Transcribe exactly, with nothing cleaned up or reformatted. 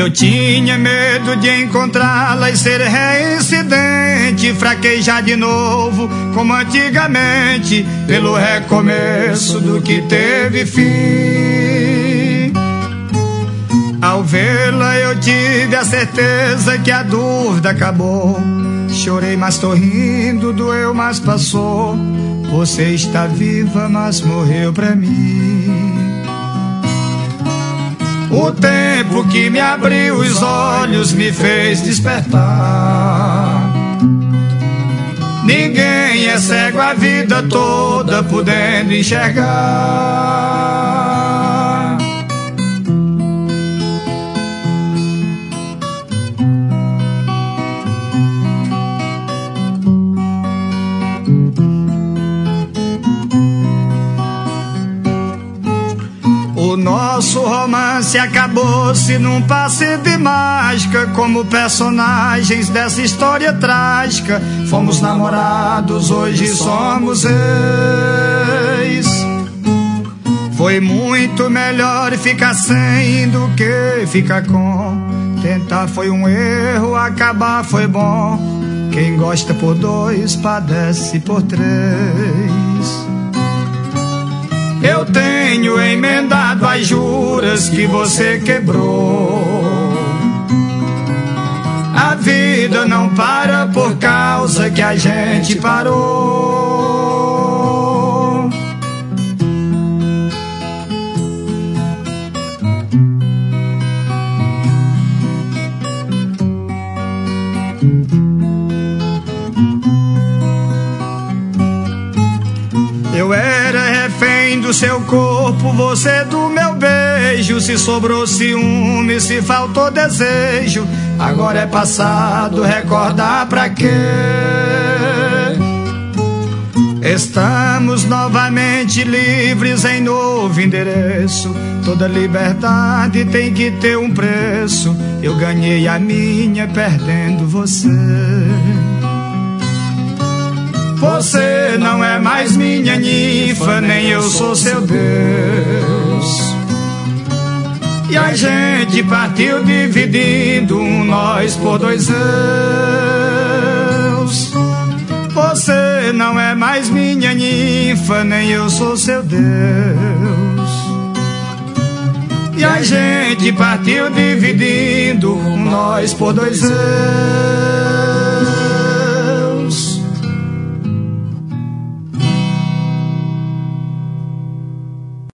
Eu tinha medo de encontrá-la e ser reincidente, fraquejar de novo, como antigamente, pelo recomeço do que teve fim. Ao vê-la eu tive a certeza que a dúvida acabou. Chorei, mas tô rindo, doeu, mas passou. Você está viva, mas morreu pra mim. O tempo que me abriu os olhos me fez despertar. Ninguém é cego a vida toda podendo enxergar. O nosso romance acabou-se num passe de mágica, como personagens dessa história trágica. Fomos namorados, hoje somos ex. Foi muito melhor ficar sem do que ficar com. Tentar foi um erro, acabar foi bom. Quem gosta por dois, padece por três. Eu tenho emendado as juras que você quebrou. A vida não para por causa que a gente parou. Eu era refém do seu corpo, você do meu beijo. Se sobrou ciúme, se faltou desejo, agora é passado, recordar pra quê? Estamos novamente livres em novo endereço. Toda liberdade tem que ter um preço. Eu ganhei a minha perdendo você. Você não é mais minha ninfa, nem eu sou seu Deus. E a gente partiu dividindo um nós por dois eus. Você não é mais minha ninfa, nem eu sou seu Deus. E a gente partiu dividindo um nós por dois eus.